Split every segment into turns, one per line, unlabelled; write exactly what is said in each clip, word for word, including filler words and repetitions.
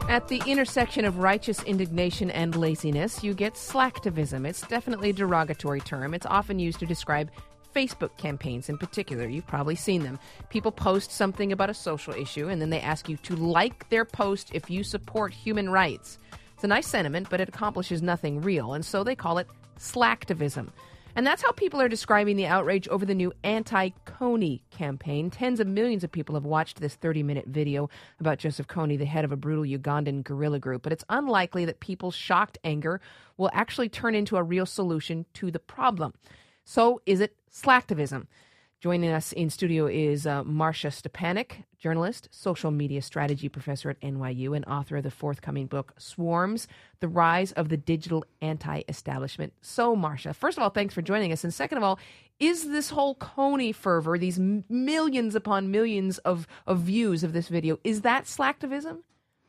At the intersection of righteous indignation and laziness, you get slacktivism. It's definitely a derogatory term. It's often used to describe Facebook campaigns in particular. You've probably seen them. People post something about a social issue, and then they ask you to like their post if you support human rights. It's a nice sentiment, but it accomplishes nothing real, and so they call it slacktivism. And that's how people are describing the outrage over the new anti-Kony campaign. Tens of millions of people have watched this thirty-minute video about Joseph Kony, the head of a brutal Ugandan guerrilla group. But it's unlikely that people's shocked anger will actually turn into a real solution to the problem. So is it slacktivism? Joining us in studio is uh, Marcia Stepanek, journalist, social media strategy professor at N Y U, and author of the forthcoming book, Swarms, The Rise of the Digital Anti-Establishment. So, Marcia, first of all, thanks for joining us. And second of all, is this whole Kony fervor, these m- millions upon millions of, of views of this video, is that slacktivism?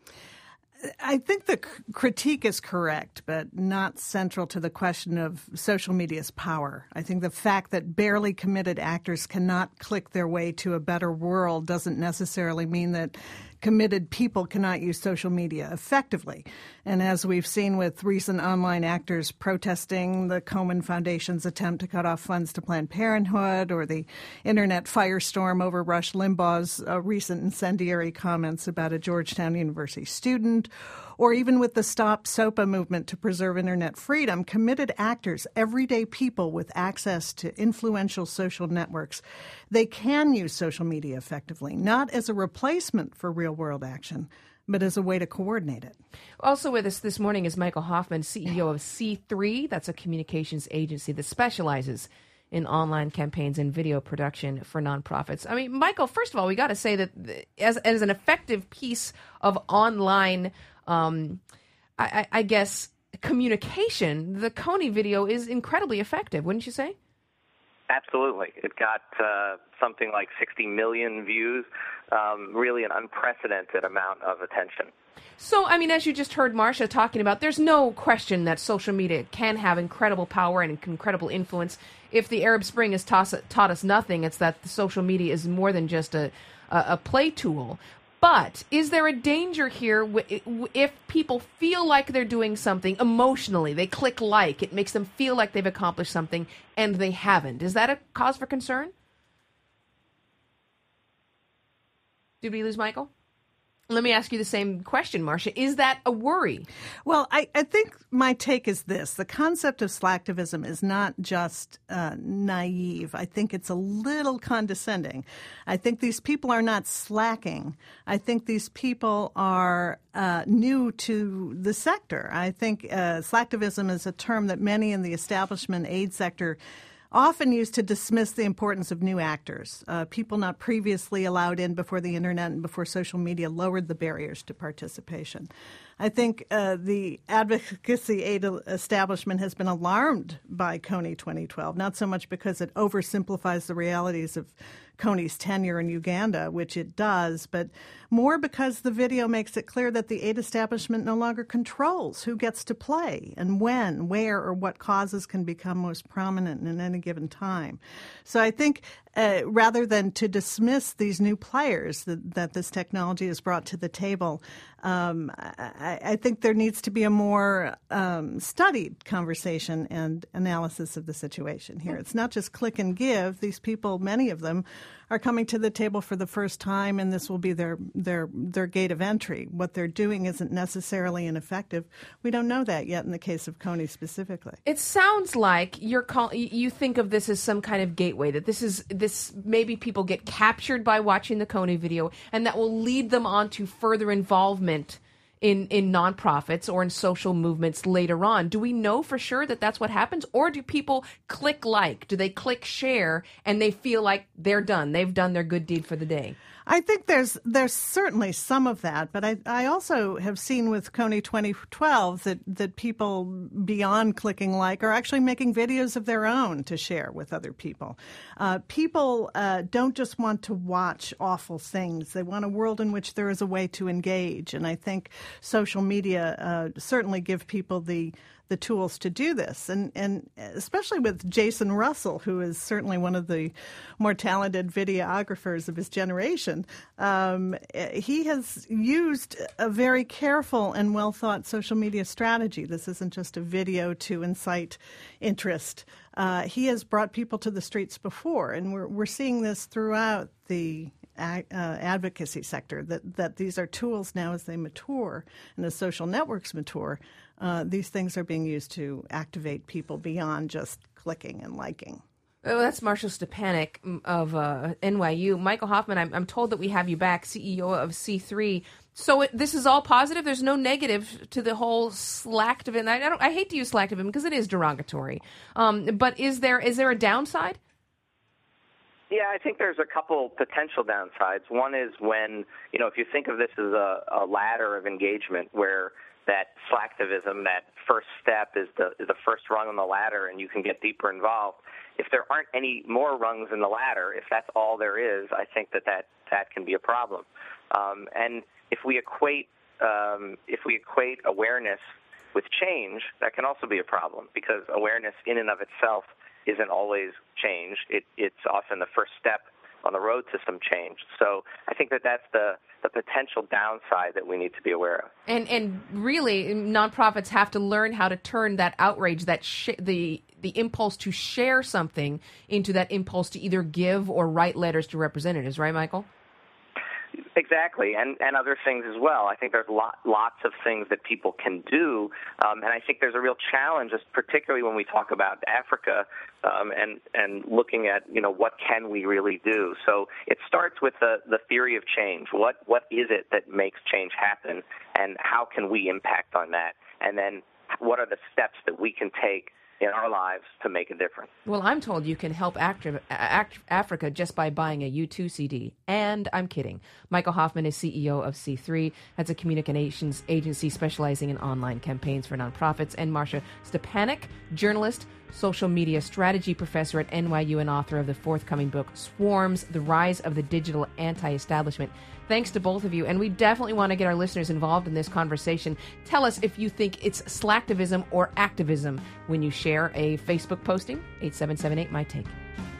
I think the c- critique is correct, but not central to the question of social media's power. I think the fact that barely committed actors cannot click their way to a better world doesn't necessarily mean that committed people cannot use social media effectively. And as we've seen with recent online actors protesting the Komen Foundation's attempt to cut off funds to Planned Parenthood, or the internet firestorm over Rush Limbaugh's uh, recent incendiary comments about a Georgetown University student, or even with the Stop SOPA movement to preserve internet freedom, committed actors, everyday people with access to influential social networks, they can use social media effectively, not as a replacement for real-world action, but as a way to coordinate it.
Also with us this morning is Michael Hoffman, C E O of C three. That's a communications agency that specializes in online campaigns and video production for nonprofits. I mean, Michael, first of all, we got to say that as as an effective piece of online, um, I, I guess, communication, the Kony video is incredibly effective, wouldn't you say?
Absolutely. It got uh, something like sixty million views, um, really an unprecedented amount of attention.
So, I mean, as you just heard Marcia talking about, there's no question that social media can have incredible power and incredible influence. If the Arab Spring has taught, taught us nothing, it's that the social media is more than just a, a, a play tool. But is there a danger here if people feel like they're doing something emotionally, they click like, it makes them feel like they've accomplished something, and they haven't? Is that a cause for concern? Did we lose Michael? Let me ask you the same question, Marcia. Is that a worry?
Well, I, I think my take is this. The concept of slacktivism is not just uh, naive. I think it's a little condescending. I think these people are not slacking. I think these people are uh, new to the sector. I think uh, slacktivism is a term that many in the establishment aid sector often used to dismiss the importance of new actors, uh, people not previously allowed in before the internet and before social media lowered the barriers to participation. I think uh, the advocacy aid establishment has been alarmed by Kony twenty twelve, not so much because it oversimplifies the realities of Kony's tenure in Uganda, which it does, but more because the video makes it clear that the aid establishment no longer controls who gets to play and when, where, or what causes can become most prominent in any given time. So I think uh, rather than to dismiss these new players that, that this technology has brought to the table, um, I, I think there needs to be a more um, studied conversation and analysis of the situation here. It's not just click and give. These people, many of them, are coming to the table for the first time, and this will be their their their gate of entry. What they're doing isn't necessarily ineffective. We don't know that yet in the case of Kony specifically.
It sounds like you're call, you think of this as some kind of gateway, that this is this maybe people get captured by watching the Kony video, and that will lead them on to further involvement in, in nonprofits or in social movements later on. Do we know for sure that that's what happens? Or do people click like? Do they click share and they feel like they're done? They've done their good deed for the day?
I think there's there's certainly some of that, but I, I also have seen with Kony twenty twelve that, that people beyond clicking like are actually making videos of their own to share with other people. Uh, people uh, don't just want to watch awful things. They want a world in which there is a way to engage, and I think social media uh, certainly give people the the tools to do this. And, and especially with Jason Russell, who is certainly one of the more talented videographers of his generation, um, he has used a very careful and well-thought social media strategy. This isn't just a video to incite interest. Uh, he has brought people to the streets before, and we're, we're seeing this throughout the Uh, advocacy sector, that, that these are tools now as they mature and as social networks mature, uh, these things are being used to activate people beyond just clicking and liking.
Oh, that's Marshall Stepanek of uh, N Y U. Michael Hoffman, I'm, I'm told that we have you back, C E O of C three. So it, this is all positive? There's no negative to the whole slacktivism. I, I, don't, I hate to use slacktivism because it is derogatory. Um, but is there is there a downside?
Yeah, I think there's a couple potential downsides. One is when, you know, if you think of this as a, a ladder of engagement where that slacktivism, that first step is the is the first rung on the ladder and you can get deeper involved. If there aren't any more rungs in the ladder, if that's all there is, I think that that, that can be a problem. Um, and if we equate um, if we equate awareness with change, that can also be a problem because awareness in and of itself isn't always change. It, it's often the first step on the road to some change. So I think that that's the, the potential downside that we need to be aware of. And
and really, nonprofits have to learn how to turn that outrage, that sh- the the impulse to share something, into that impulse to either give or write letters to representatives. Right, Michael?
Exactly, and, and other things as well. I think there's lot, lots of things that people can do, um, and I think there's a real challenge, particularly when we talk about Africa um, and and looking at, you know, what can we really do. So it starts with the, the theory of change. What what is it that makes change happen, and how can we impact on that? And then what are the steps that we can take in our lives to make a difference? Well,
I'm told you can help Acti- Act- Africa just by buying a U two C D. And I'm kidding. Michael Hoffman is C E O of C three. That's a communications agency specializing in online campaigns for nonprofits. And Marcia Stepanek, journalist, social media strategy professor at N Y U and author of the forthcoming book, Swarms, The Rise of the Digital Anti-Establishment. Thanks to both of you, and we definitely want to get our listeners involved in this conversation. Tell us if you think it's slacktivism or activism when you share a Facebook posting. eight seven seven eight, M Y Take.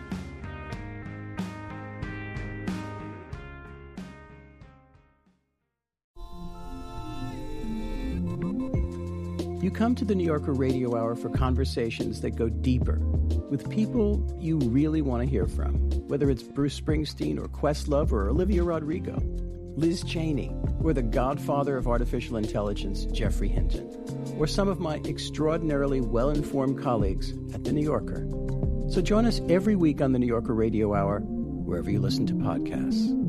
You come to the New Yorker Radio Hour for conversations that go deeper with people you really want to hear from, whether it's Bruce Springsteen or Questlove or Olivia Rodrigo, Liz Cheney, or the godfather of artificial intelligence, Geoffrey Hinton, or some of my extraordinarily well-informed colleagues at The New Yorker. So join us every week on the New Yorker Radio Hour, wherever you listen to podcasts.